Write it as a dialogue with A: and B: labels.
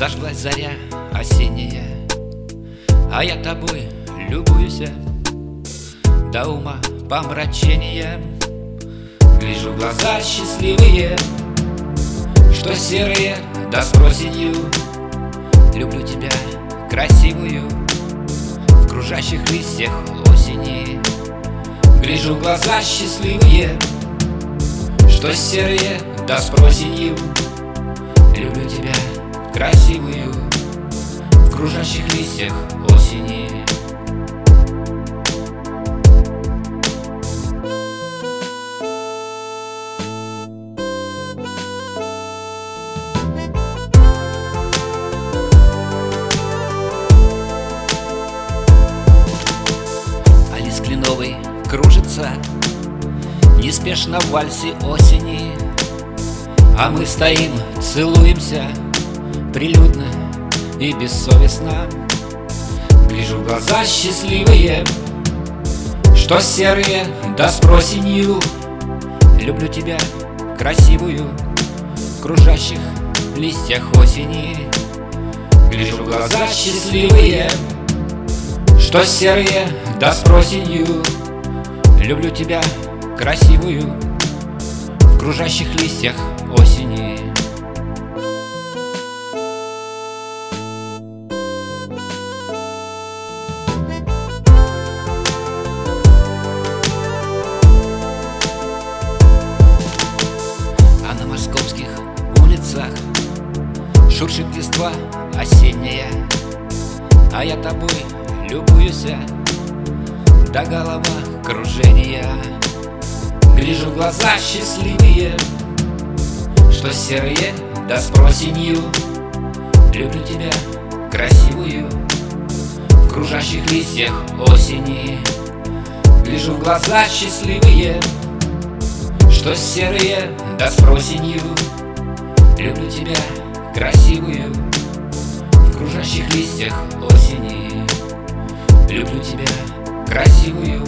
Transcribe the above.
A: Зажглась заря осенняя, а я тобой любуюсь до ума помрачения. Гляжу в глаза счастливые, что серые, да с просенью. Люблю тебя красивую в кружащих листьях осени. Гляжу в глаза счастливые, что серые, да с просенью. Люблю тебя красивую в кружащих листьях осени. А лист кленовый кружится неспешно в вальсе осени, а мы стоим, целуемся прилюдно и бессовестно. Гляжу в глаза счастливые, что серые, да с просенью. Люблю тебя красивую в кружащих листьях осени. Гляжу в глаза счастливые, что серые, да с просенью. Люблю тебя красивую в кружащих листьях осени. А на московских улицах шуршит листва осенняя, а я тобой любуюсь до голова кружения. Гляжу в глаза счастливые, что серые, да с просенью. Люблю тебя красивую в кружащих листьях осени. Гляжу в глаза счастливые, что серые, да с просенью. Люблю тебя красивую в кружащих листьях осени. Люблю тебя красивую